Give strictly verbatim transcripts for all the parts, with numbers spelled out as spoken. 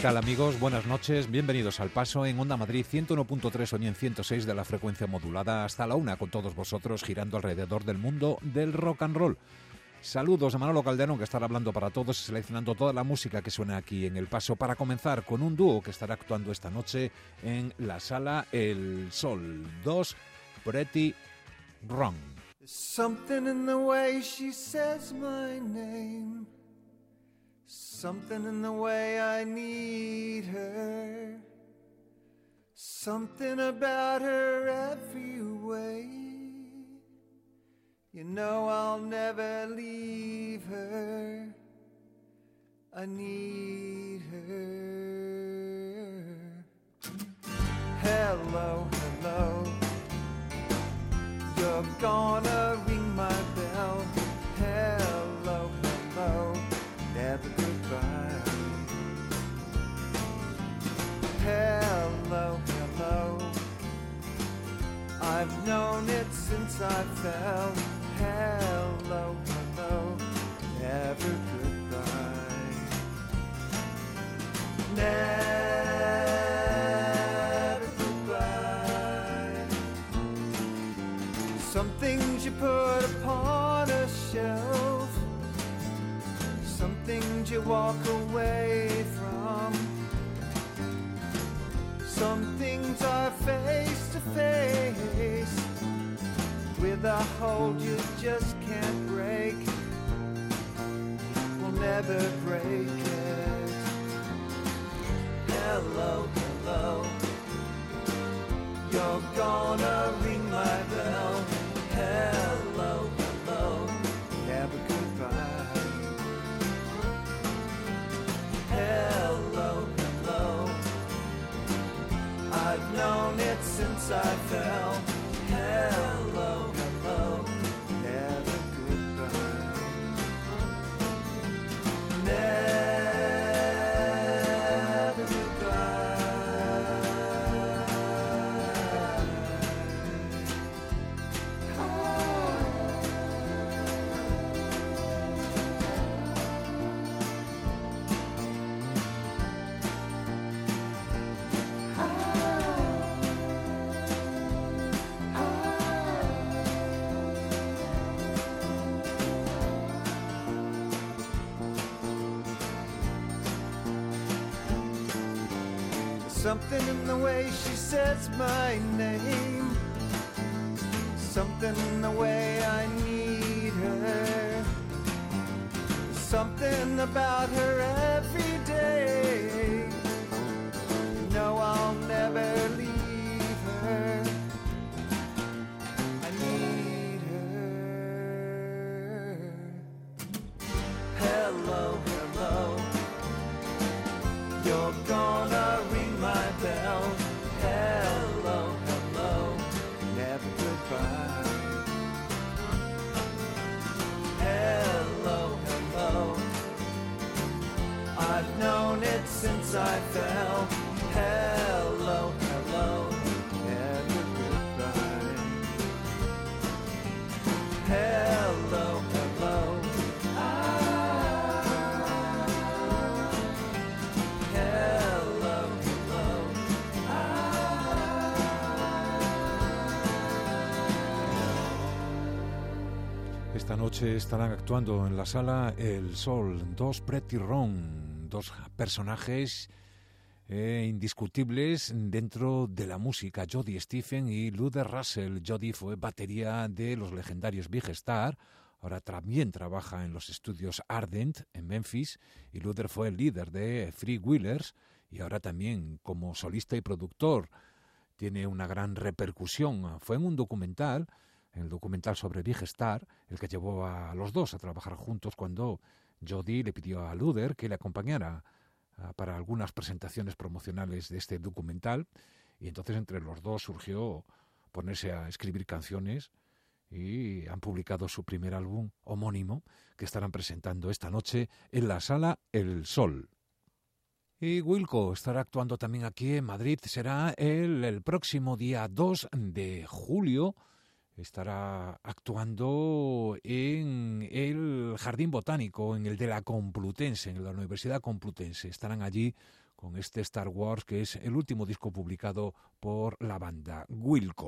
tal, amigos? Buenas noches, bienvenidos al Paso en Onda Madrid ciento uno punto tres o en ciento seis de la frecuencia modulada hasta la una con todos vosotros girando alrededor del mundo del rock and roll. Saludos a Manolo Calderón, que estará hablando para todos y seleccionando toda la música que suena aquí en El Paso, para comenzar con un dúo que estará actuando esta noche en la Sala El Sol, dos Pretty Wrong. Something in the way she says my name, something in the way I need her, something about her every way. You know I'll never leave her, I need her. Hello, hello, you're gonna ring my bell. Hello, hello, never goodbye. Hello, hello, I've known it since I fell. Hello, hello, never goodbye. Never goodbye. Some things you put upon a shelf, some things you walk away from, some things are face to face, with a hold you just can't break, we'll never break it. Hello, hello, you're gonna ring my bell. Hello, hello, never goodbye. Hello, hello, I've known it since I fell. Hello, hello, never goodbye. Never goodbye. Something in the way she says my name, something in the way I need her, something about her every day. No, I'll never leave her, I need her. Hello, hello, you're gonna ring my bell. Hello, hello, never goodbye. Hello, hello, I've known it since I fell. Hello, hello, never goodbye. Hello, hello, Esta noche estarán actuando en la Sala El Sol, dos Pretty Wrong, dos personajes eh, indiscutibles dentro de la música, Jody Stephen y Luther Russell. Jody fue batería de los legendarios Big Star, ahora también trabaja en los estudios Ardent en Memphis, y Luther fue el líder de Free Wheelers y ahora también como solista y productor tiene una gran repercusión. Fue en un documental, el documental sobre Big Star, el que llevó a los dos a trabajar juntos cuando Jody le pidió a Luther que le acompañara uh, para algunas presentaciones promocionales de este documental, y entonces entre los dos surgió ponerse a escribir canciones y han publicado su primer álbum homónimo que estarán presentando esta noche en la Sala El Sol. Y Wilco estará actuando también aquí en Madrid, será el, el próximo día dos de julio. Estará actuando en el Jardín Botánico, en el de la Complutense, en la Universidad Complutense. Estarán allí con este Star Wars, que es el último disco publicado por la banda Wilco.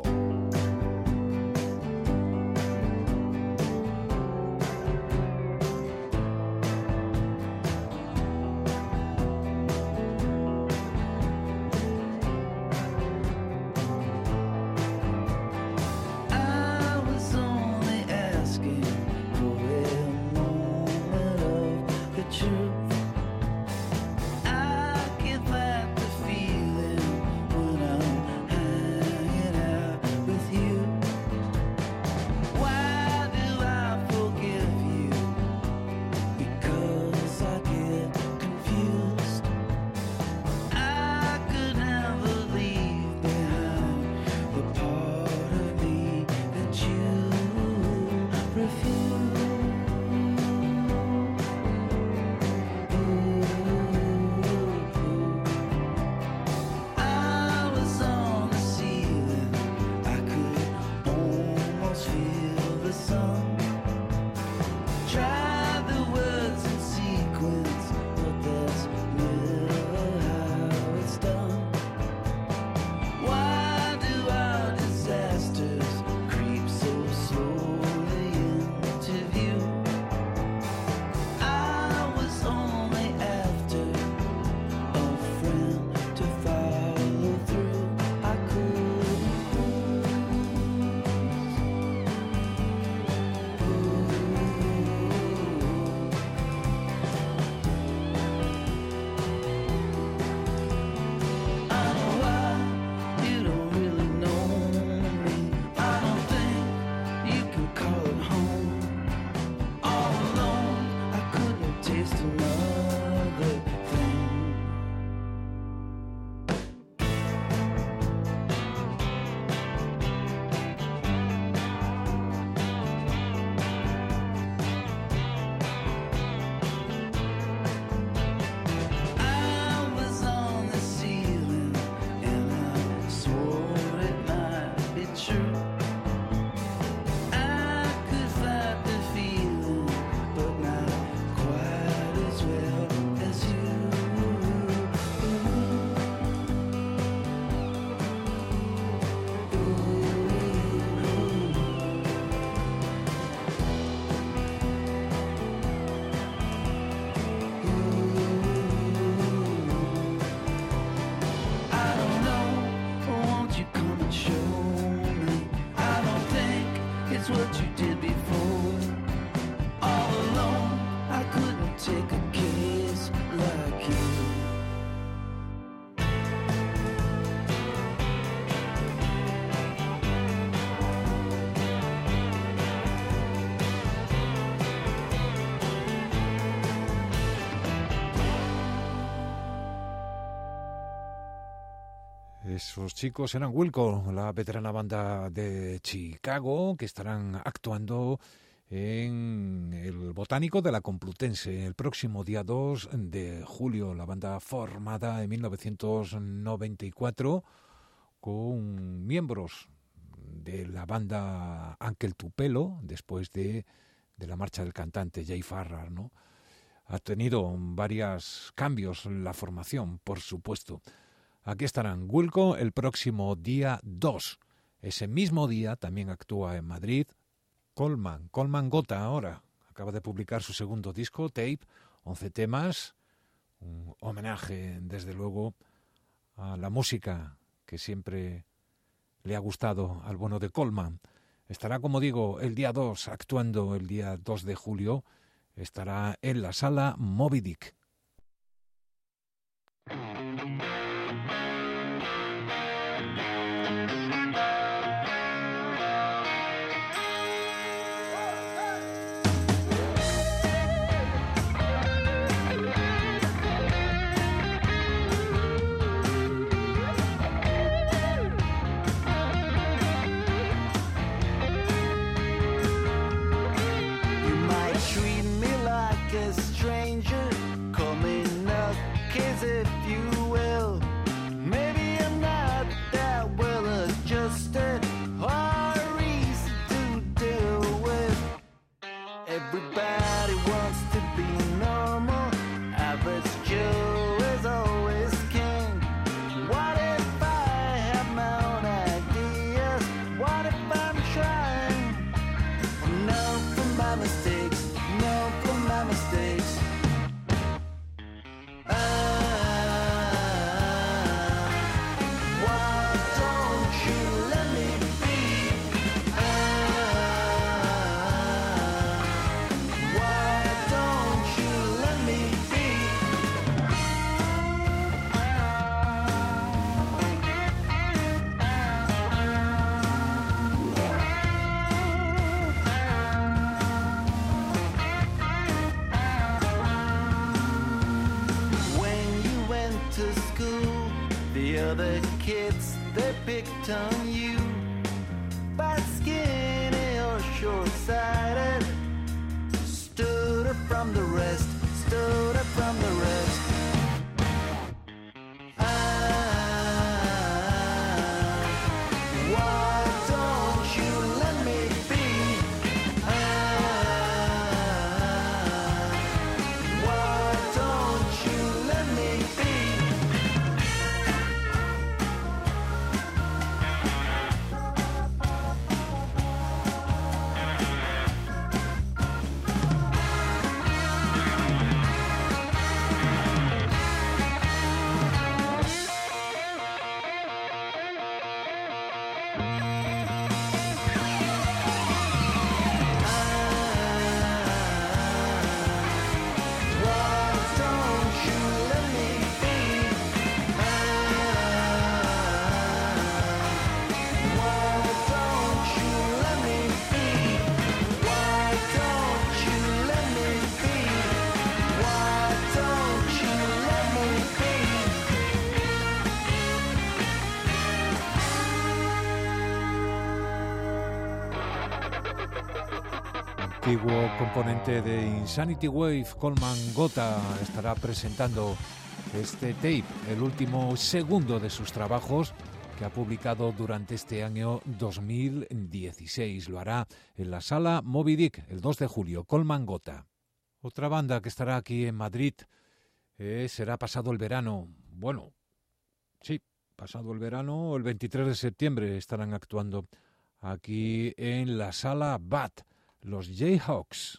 Esos chicos eran Wilco, la veterana banda de Chicago, que estarán actuando en el Botánico de la Complutense el próximo día dos de julio. La banda formada en mil novecientos noventa y cuatro con miembros de la banda Ángel Tupelo, después de, de la marcha del cantante Jay Farrar, ¿no? Ha tenido varios cambios en la formación, por supuesto. Aquí estarán Wilco el próximo día dos. Ese mismo día también actúa en Madrid Colman, Colman Gota ahora. Acaba de publicar su segundo disco, Tape, once temas. Un homenaje, desde luego, a la música que siempre le ha gustado al bueno de Colman. Estará, como digo, el día dos, actuando el día dos de julio. Estará en la sala Moby Dick. You might treat me like a stranger, the kids, they picked on you. By skinny or short-sighted, stood up from the rest, stood up from the rest. Antiguo componente de Insanity Wave, Coleman Gota, estará presentando este tape, el último segundo de sus trabajos que ha publicado durante este año dos mil dieciséis. Lo hará en la Sala Moby Dick el dos de julio, Coleman Gota. Otra banda que estará aquí en Madrid eh, será pasado el verano. Bueno, sí, pasado el verano, el veintitrés de septiembre estarán actuando aquí en la Sala Bat. Los Jayhawks.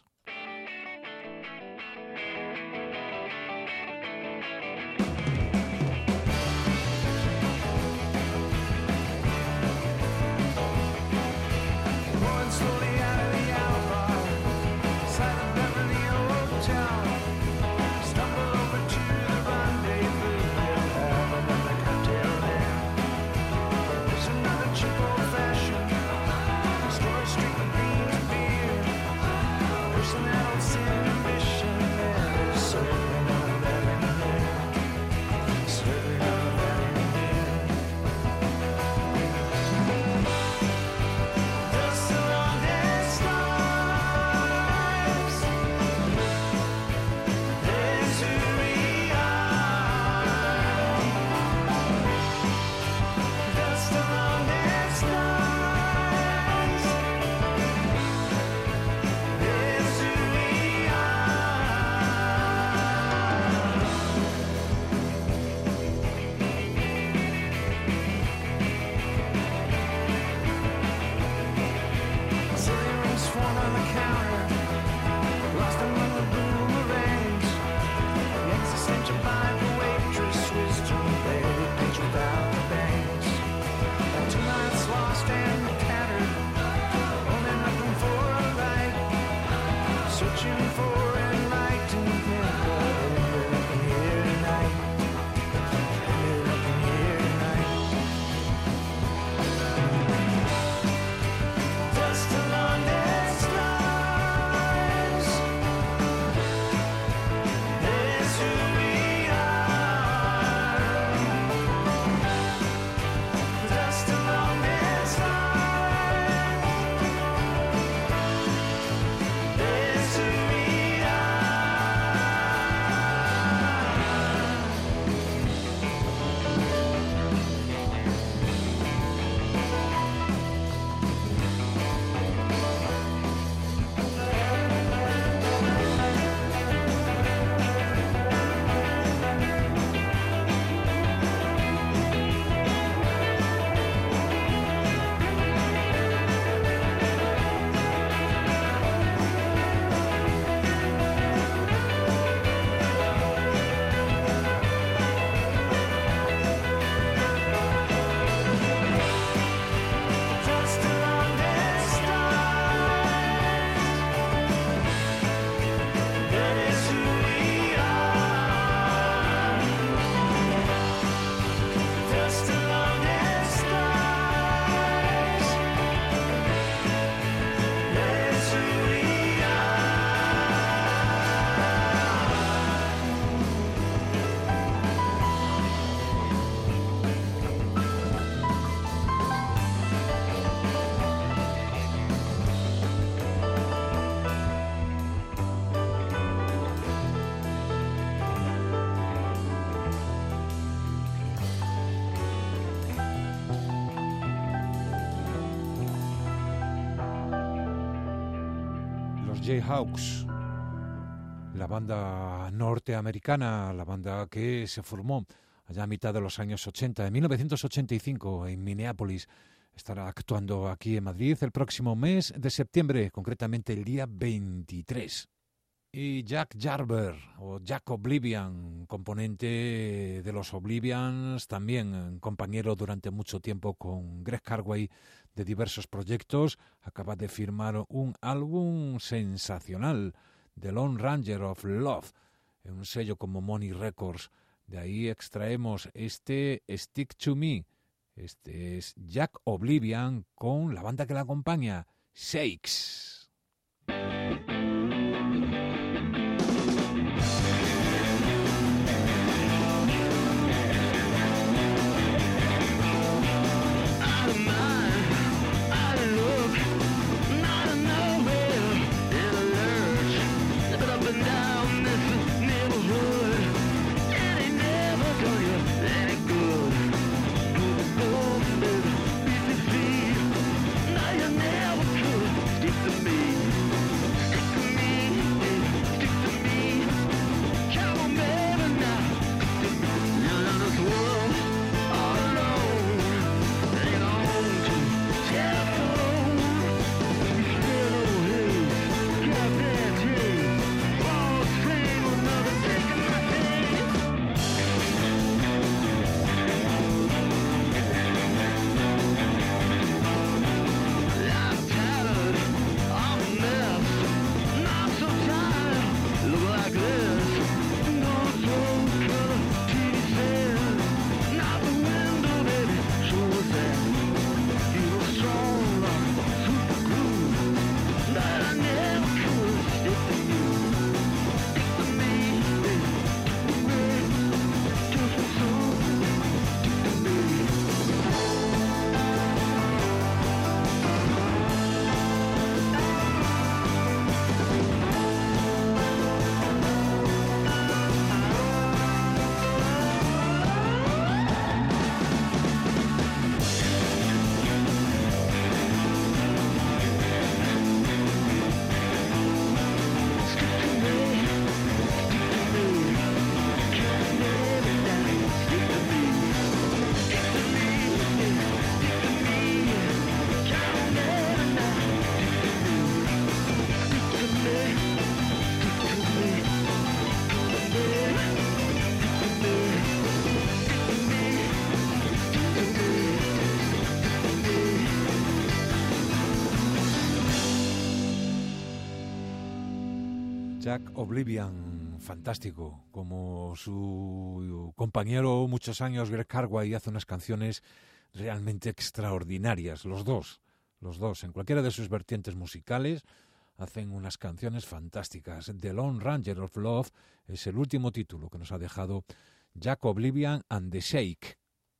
Street and beans and beer. Jayhawks, la banda norteamericana, la banda que se formó allá a mitad de los años ochenta, en mil novecientos ochenta y cinco, en Minneapolis. Estará actuando aquí en Madrid el próximo mes de septiembre, concretamente el día veintitrés. Y Jack Jarber, o Jack Oblivian, componente de los Oblivians, también compañero durante mucho tiempo con Greg Carway de diversos proyectos, acaba de firmar un álbum sensacional, The Lone Ranger of Love, en un sello como Money Records. De ahí extraemos este Stick to Me. Este es Jack Oblivian con la banda que la acompaña, Shakes. Jack Oblivian, fantástico, como su compañero muchos años, Greg Carway, hace unas canciones realmente extraordinarias, los dos, los dos, en cualquiera de sus vertientes musicales, hacen unas canciones fantásticas. The Lone Ranger of Love es el último título que nos ha dejado Jack Oblivian and the Shake.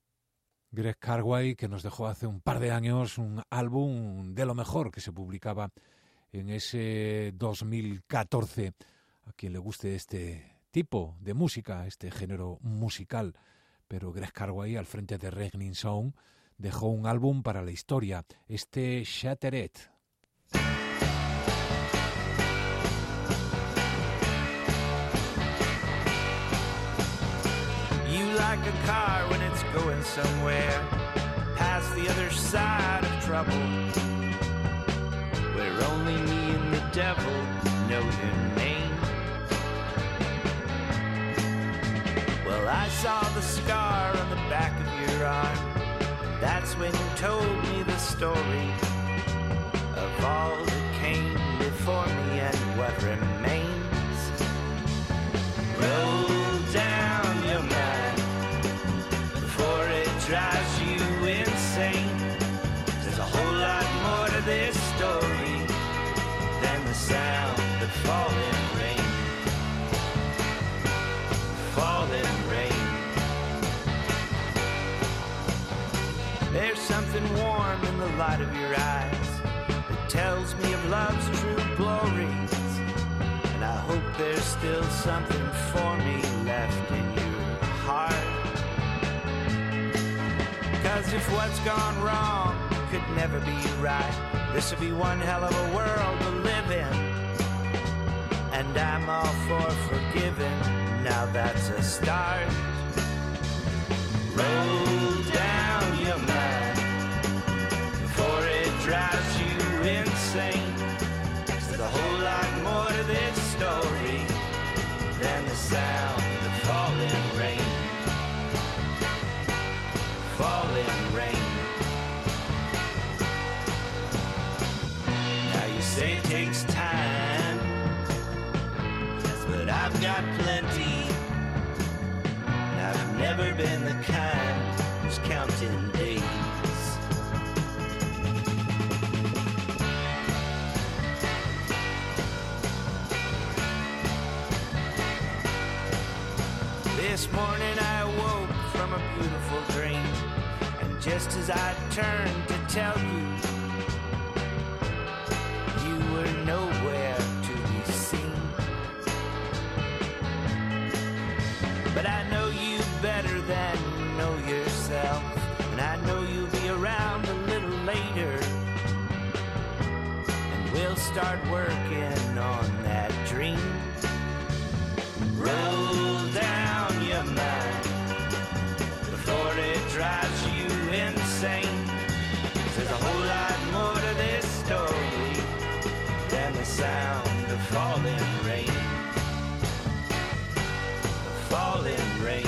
Greg Carway, que nos dejó hace un par de años un álbum de lo mejor que se publicaba en ese dos mil catorce. A quien le guste este tipo de música, este género musical. Pero Greg Carway, al frente de Regnin Sound, dejó un álbum para la historia, este Shattered. You like a car when it's going somewhere, past the other side of trouble, where only me and the devil know your name. Well, I saw the scar on the back of your arm, and that's when you told me the story of all that came before me and what remains. Roll down your mind before it drives you insane. There's a whole lot more to this story than the sound of falling rain. Falling rain. There's something warm in the light of your eyes that tells me of love's true glories, and I hope there's still something for me left in your heart. 'Cause if what's gone wrong could never be right, this would be one hell of a world to live in. and I'm all for forgiving. Now that's a start. Roll down your mind before it drives you insane. There's a whole lot more to this story than the sound of falling rain. Falling rain. Now you say it takes time, but I've got plenty. I've never been the kind who's counting days. This morning I awoke from a beautiful dream, and just as I turned to tell you, you were nowhere to be seen. But I know you better than you know yourself, and I know you'll be around a little later, and we'll start working on that dream. Roll down your mind before it drives you insane. There's a whole lot more to this story than the sound of falling rain. Falling rain.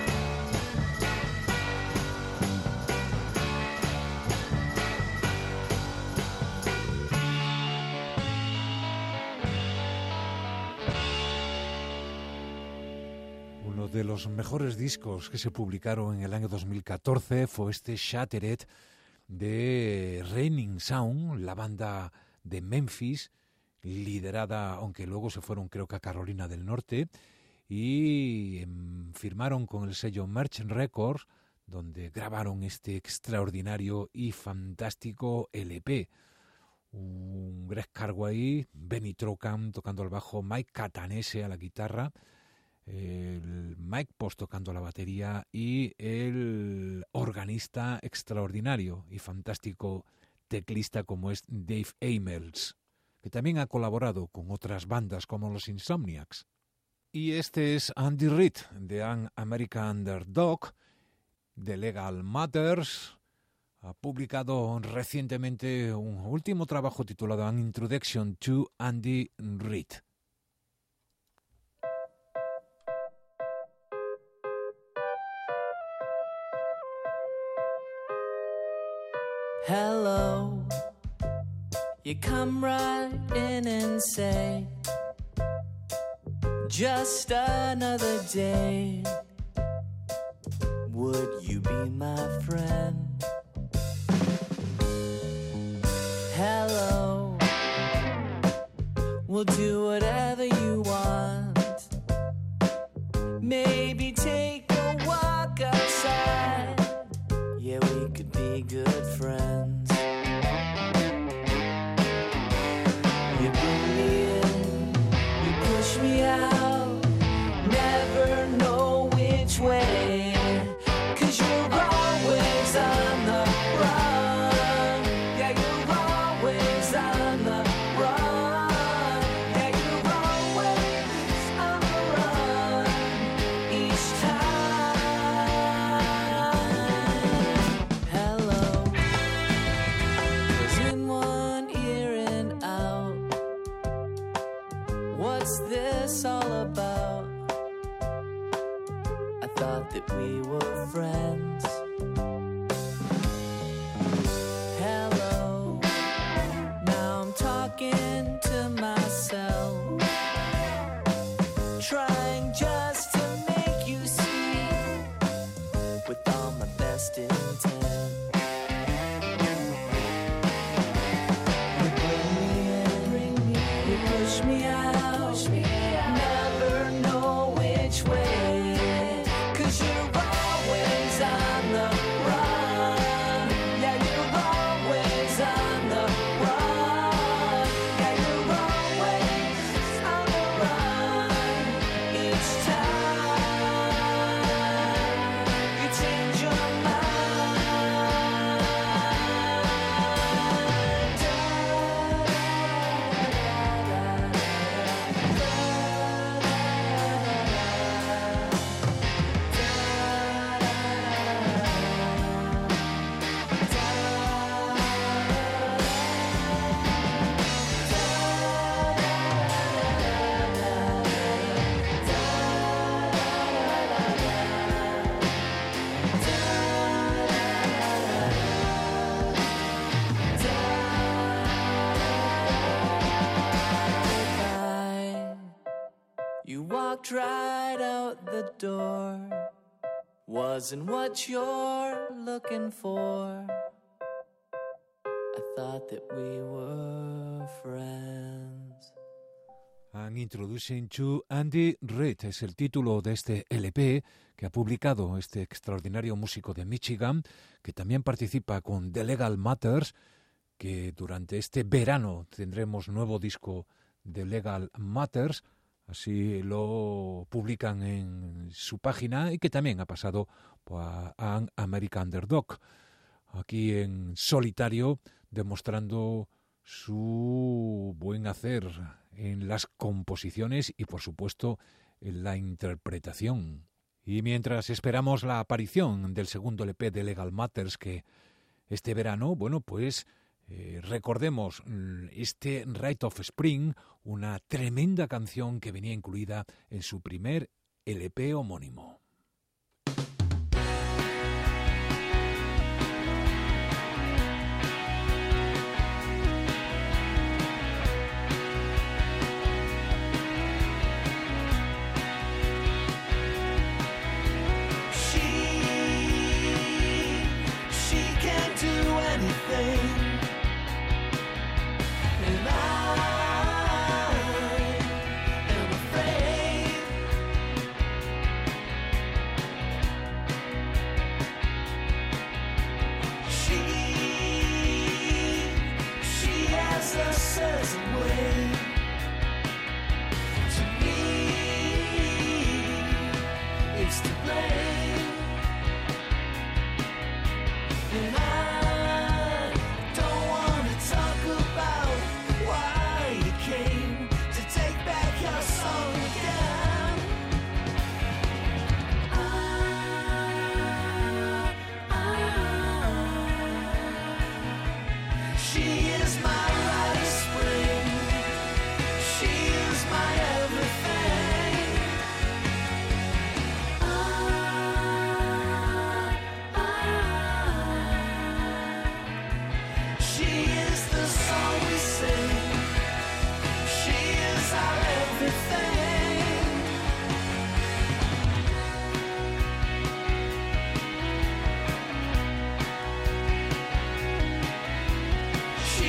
Uno de los mejores discos que se publicaron en el año dos mil catorce fue este Shattered de Raining Sound, la banda de Memphis, liderada, aunque luego se fueron creo que a Carolina del Norte, y eh, firmaron con el sello Merchant Records, donde grabaron este extraordinario y fantástico L P. Un Greg Carway, Benny Trockham tocando al bajo, Mike Catanese a la guitarra, el Mike Post tocando la batería y el organista extraordinario y fantástico teclista como es Dave Amels, que también ha colaborado con otras bandas como los Insomniacs. Y este es Andy Reid de An American Underdog, de Legal Matters. Ha publicado recientemente un último trabajo titulado An Introduction to Andy Reid. Hello, you come right in and say, just another day. Would you be my friend? Hello, we'll do whatever you want. Maybe take a walk outside. Yeah, we could be good friends. You bring me in, you push me out, never know which way, 'cause you're always on the run. Yeah, you're always on the run. Yeah, you're always on the run each time. Hello, walked right out the door. Wasn't what you're looking for. I thought that we were friends. An Introduction to Andy Reid es el título de este L P que ha publicado este extraordinario músico de Michigan, que también participa con The Legal Matters, que durante este verano tendremos nuevo disco de Legal Matters, así lo publican en su página, y que también ha pasado a An American Underdog, aquí en solitario, demostrando su buen hacer en las composiciones y, por supuesto, en la interpretación. Y mientras esperamos la aparición del segundo L P de Legal Matters, que este verano, bueno, pues eh, recordemos este Rite of Spring, una tremenda canción que venía incluida en su primer L P homónimo. She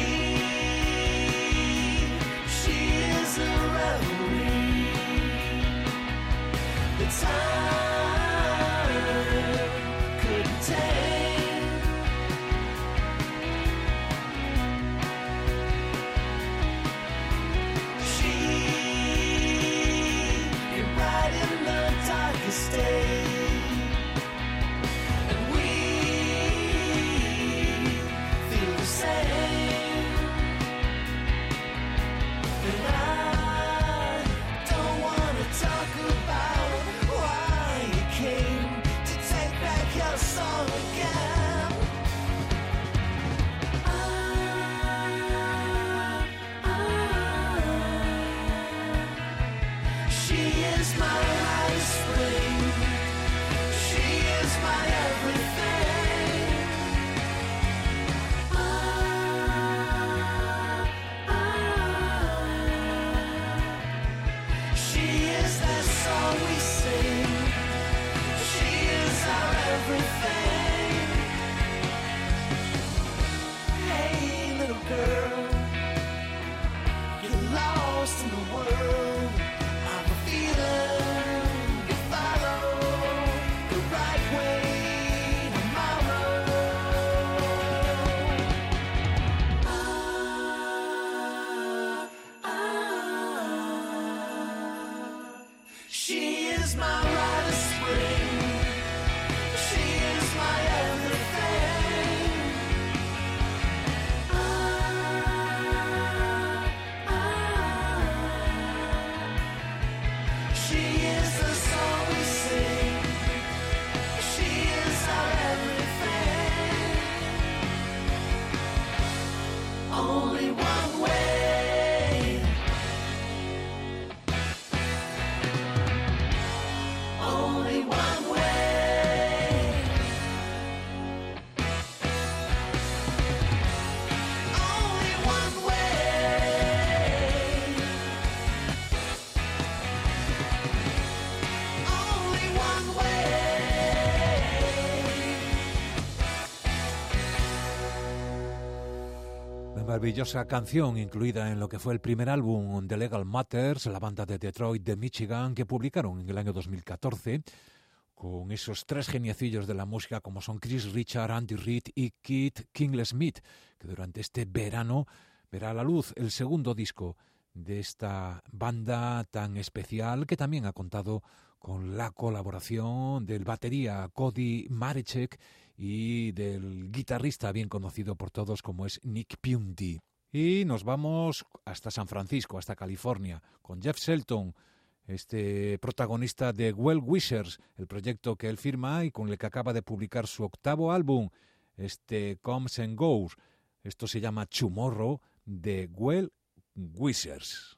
Maravillosa canción incluida en lo que fue el primer álbum de Legal Matters, la banda de Detroit de Michigan, que publicaron en el año dos mil catorce, con esos tres geniecillos de la música como son Chris Richard, Andy Reid y Keith Kingley-Smith, que durante este verano verá a la luz el segundo disco de esta banda tan especial, que también ha contado con la colaboración del batería Cody Marechek y del guitarrista bien conocido por todos como es Nick Piunti. Y nos vamos hasta San Francisco, hasta California, con Jeff Shelton, este protagonista de Well Wishers, el proyecto que él firma y con el que acaba de publicar su octavo álbum, este Comes and Goes. Esto se llama Tomorrow, de Well Wishers.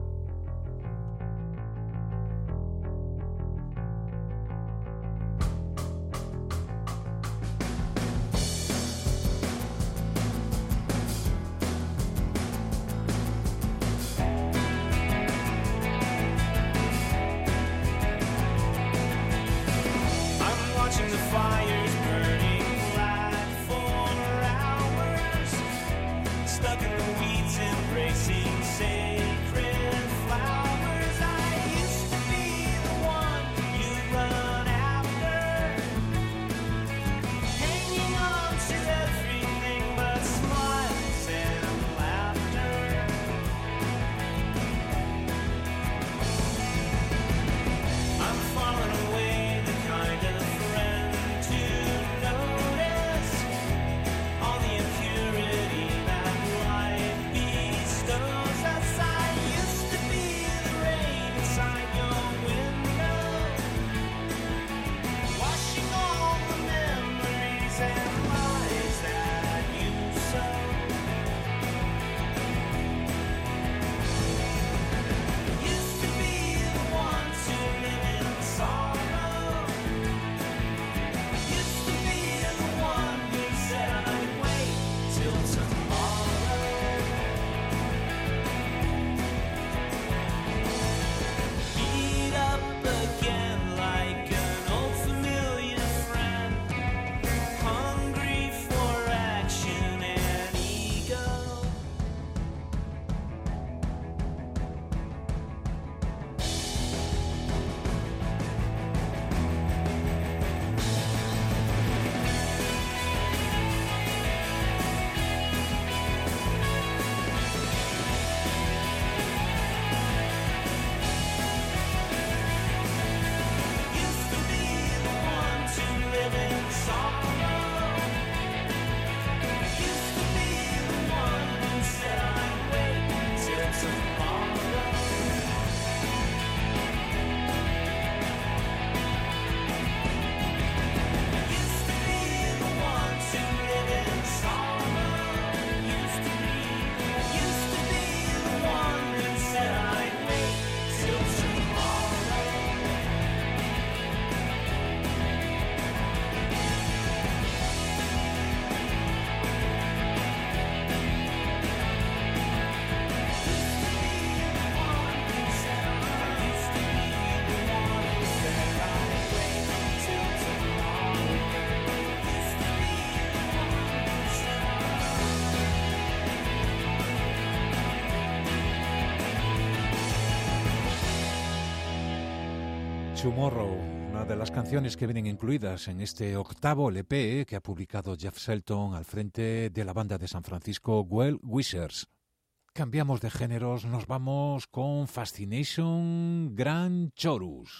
Tomorrow, una de las canciones que vienen incluidas en este octavo L P que ha publicado Jeff Shelton al frente de la banda de San Francisco Well Wishers. Cambiamos de géneros, nos vamos con Fascination Grand Chorus.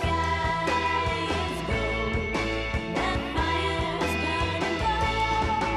Fire's burning bright.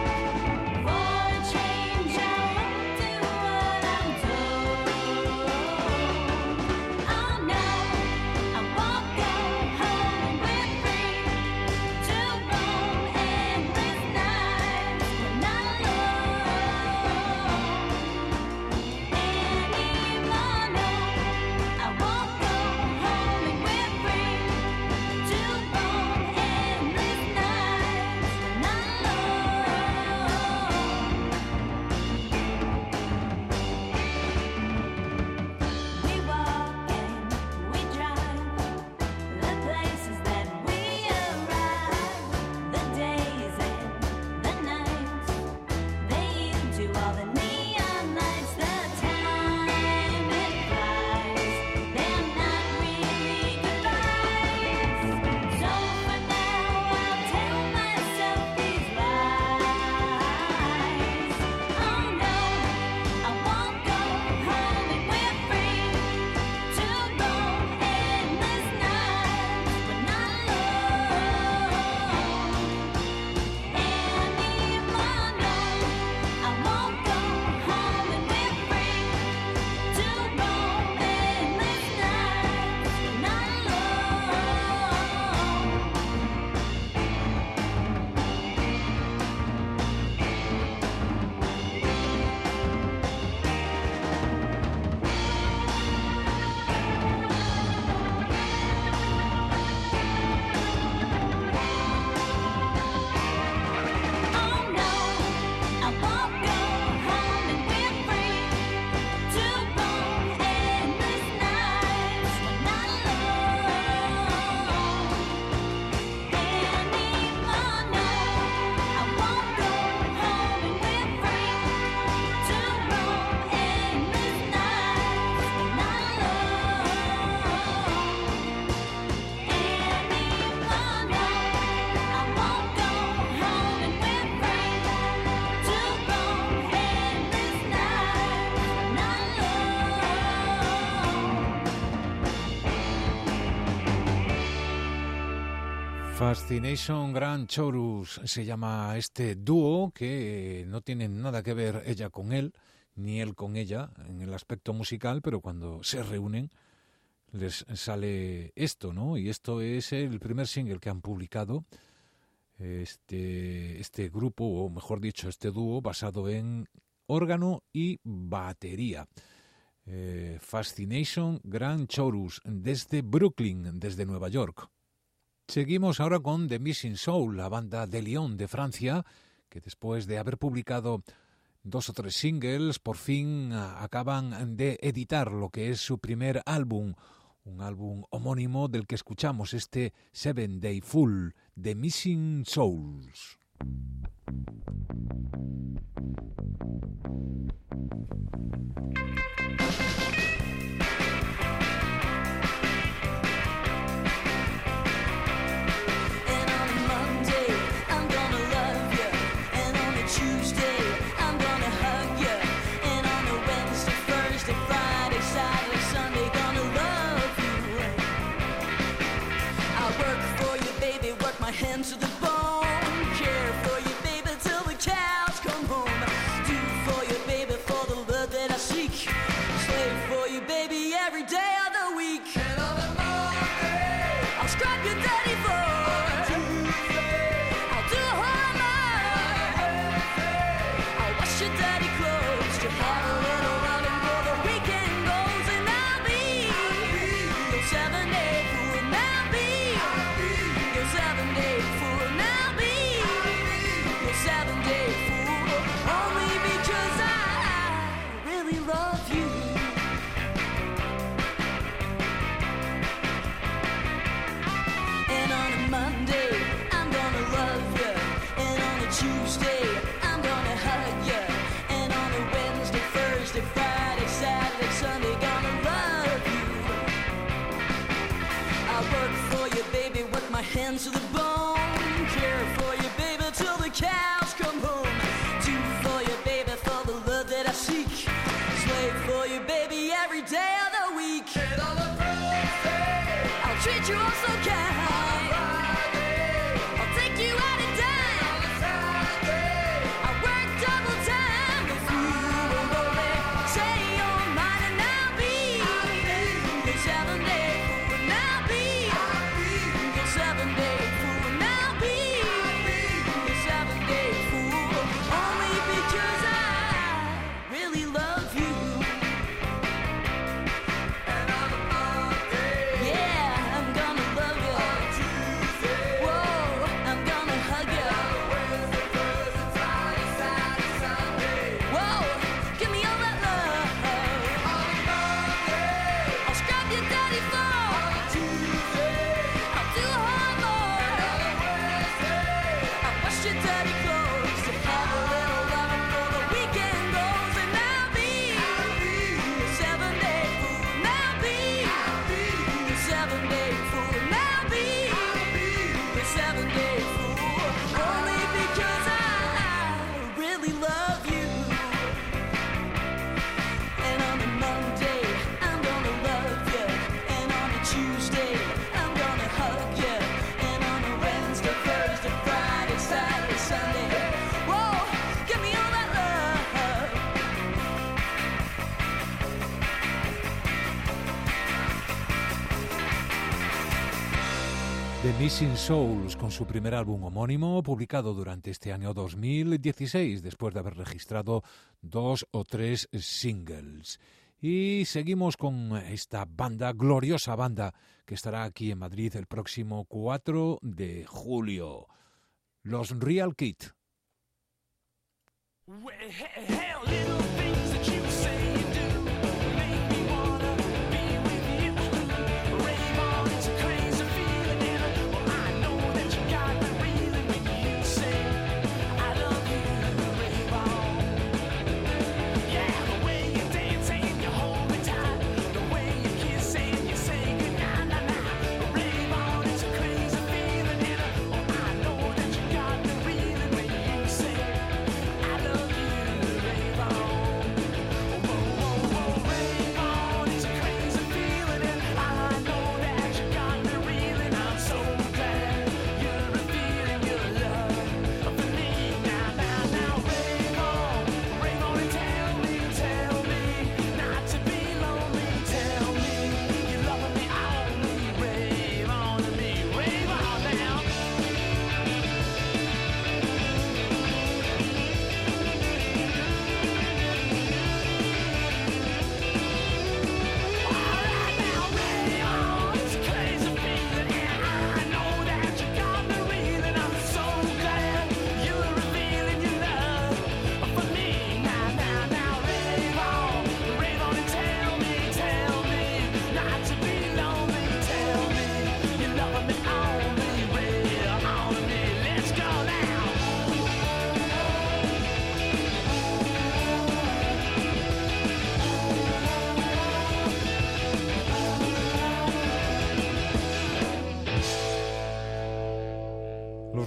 Fascination Grand Chorus se llama este dúo, que no tiene nada que ver ella con él, ni él con ella en el aspecto musical, pero cuando se reúnen les sale esto, ¿no? Y esto es el primer single que han publicado este, este grupo, o mejor dicho, este dúo basado en órgano y batería. Eh, Fascination Grand Chorus desde Brooklyn, desde Nueva York. Seguimos ahora con The Missing Soul, la banda de Lyon, de Francia, que después de haber publicado dos o tres singles, por fin acaban de editar lo que es su primer álbum, un álbum homónimo del que escuchamos este Seven Day Full, The Missing Souls. Hands to the bone, care for you, baby, till the cows come home. Do for you, baby, for the love that I seek. Slave for you, baby, every day of the week. And on the Monday, I'll scrub your daddy for. Tuesday, I'll do homework. I'll wash your daddy clothes to have a little loving for the weekend goes. And I'll be your seven day fool, and I'll be your seven day. Seven day fool, only because I really love you. And on a Monday, I'm gonna love you. And on a Tuesday, I'm gonna hug you. And on a Wednesday, Thursday, Friday, Saturday, Sunday, gonna love you. I work for you, baby, work my hands to the bone. Care for you, baby, till the cows come home. Do for you, baby, for the love that I seek. Slave for you, baby, every day of the week. And on a Thursday, I'll treat you all so kind. On a Friday, I'll take you out to dine. On a Saturday, I work double time. If you will only say you're mine, and I'll be your seven day fool, and I'll be your seven day fool, and I'll be your seven day fool, only because I really love you. And on a Monday, yeah, I'm gonna love you. On a Tuesday, whoa, I'm gonna hug you. On a Wednesday, Thursday, Friday, Saturday, Sunday, whoa, give me all that love. On a Monday, I'll scrub your daddy for. On a Tuesday, I'll do homework. On a Wednesday, I'll wash your dirty clothes to have a little loving for the weekend goes. And I'll be your seven day fool, and I'll be your seven day fool, and I'll be your seven day fool, only because I really love you. And on a Monday, I'm gonna love you. And on a Tuesday, I'm gonna hug you. And on a Wednesday, Thursday, Friday, Saturday, Sunday, whoa, give me all that love. The Missing Souls, con su primer álbum homónimo, publicado durante este año dos mil dieciséis, después de haber registrado dos o tres singles. Y seguimos con esta banda, gloriosa banda, que estará aquí en Madrid el próximo cuatro de julio. Los Real Kid. Well, hell, little things that you say and do make me wanna be with you. Rave on, it's a crazy feeling, and well, I know that you got me reeling when you say I love you. Rave on, yeah, the way you dance and you hold me tight, the way you kiss and you say goodnight, nah, nah. Rave on, it's a crazy feeling, and well, I know that you got me reeling when you say I love you. Rave on.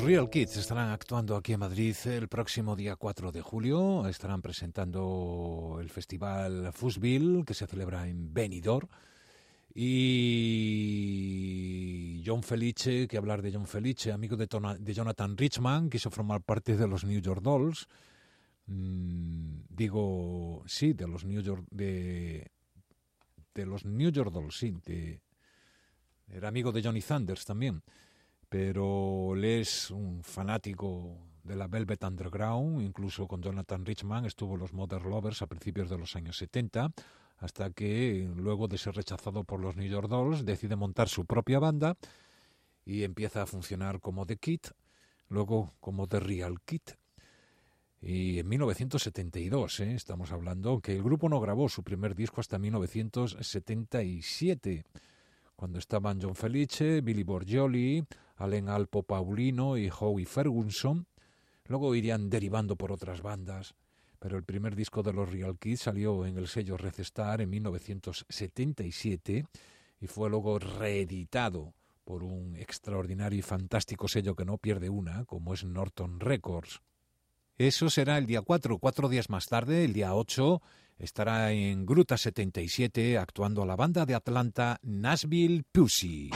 Real Kids estarán actuando aquí en Madrid el próximo día cuatro de julio. Estarán presentando el festival Fuzzville, que se celebra en Benidorm. Y John Felice, que hablar de John Felice, amigo de, Tona, de Jonathan Richman, quiso formar parte de los New York Dolls. Mm, digo, sí, de los New York... de, de los New York Dolls, sí. De, era amigo de Johnny Thunders también. Pero él es un fanático de la Velvet Underground, incluso con Jonathan Richman estuvo en los Mother Lovers a principios de los años setenta, hasta que luego de ser rechazado por los New York Dolls decide montar su propia banda y empieza a funcionar como The Kid, luego como The Real Kid. Y en mil novecientos setenta y dos, ¿eh? estamos hablando, que el grupo no grabó su primer disco hasta mil novecientos setenta y siete, cuando estaban John Felice, Billy Borgioli, Allen Alpo Paulino y Howie Ferguson. Luego irían derivando por otras bandas, pero el primer disco de los Real Kids salió en el sello Red Star en mil novecientos setenta y siete y fue luego reeditado por un extraordinario y fantástico sello que no pierde una, como es Norton Records. Eso será el día cuatro, cuatro días más tarde, el día ocho, estará en Gruta setenta y siete actuando la banda de Atlanta Nashville Pussy.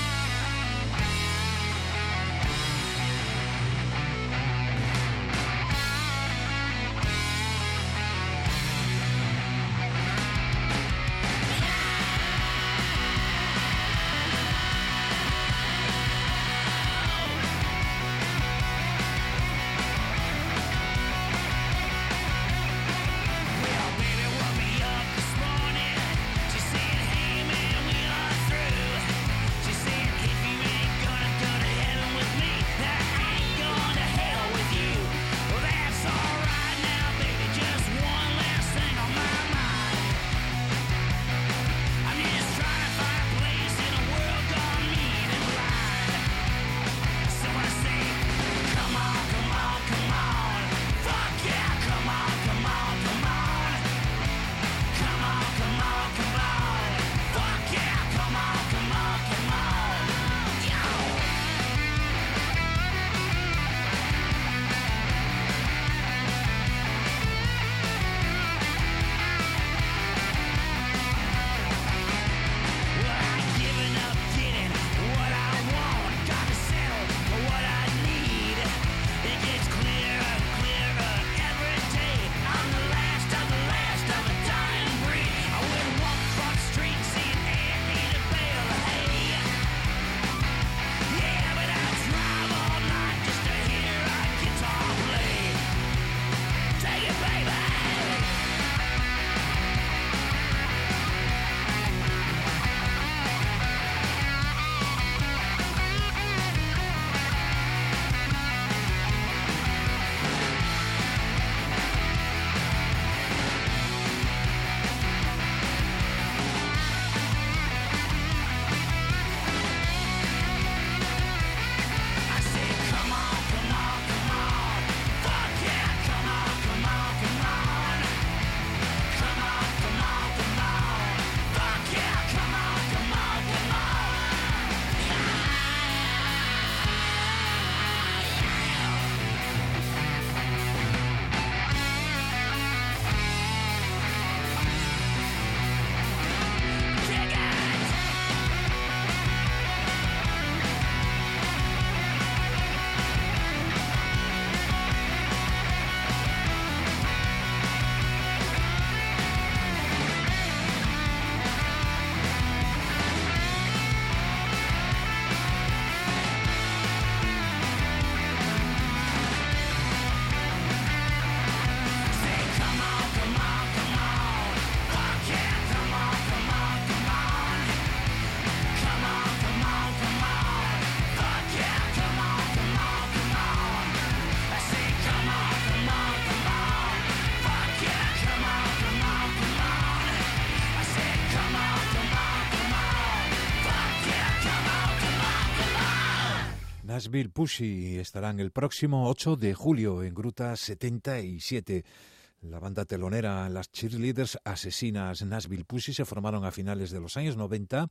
Nashville Pussy estarán el próximo ocho de julio en Gruta setenta y siete. La banda telonera, las Cheerleaders Asesinas Nashville Pussy, se formaron a finales de los años noventa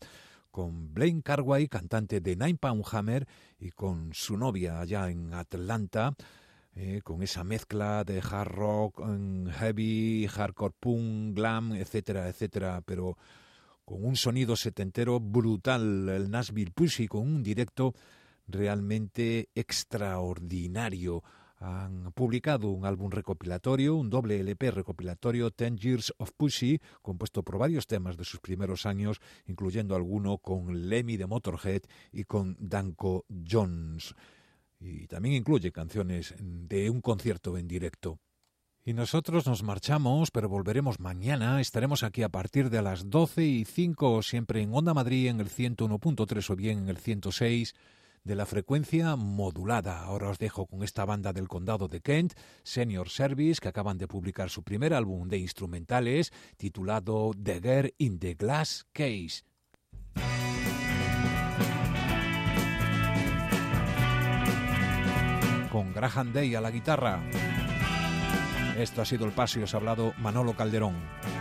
con Blaine Carway, cantante de Nine Pound Hammer, y con su novia allá en Atlanta, eh, con esa mezcla de hard rock, heavy, hardcore punk, glam, etcétera, etcétera, pero con un sonido setentero brutal, el Nashville Pussy, con un directo realmente extraordinario. Han publicado un álbum recopilatorio, un doble L P recopilatorio, Ten Years of Pussy, compuesto por varios temas de sus primeros años, incluyendo alguno con Lemmy de Motorhead y con Danko Jones. Y también incluye canciones de un concierto en directo. Y nosotros nos marchamos, pero volveremos mañana. Estaremos aquí a partir de las doce y cinco, siempre en Onda Madrid, en el ciento uno punto tres o bien en el ciento seis de la frecuencia modulada. Ahora os dejo con esta banda del condado de Kent, Senior Service, que acaban de publicar su primer álbum de instrumentales titulado The Girl in the Glass Case. Con Graham Day a la guitarra. Esto ha sido El Paso y os ha hablado Manolo Calderón.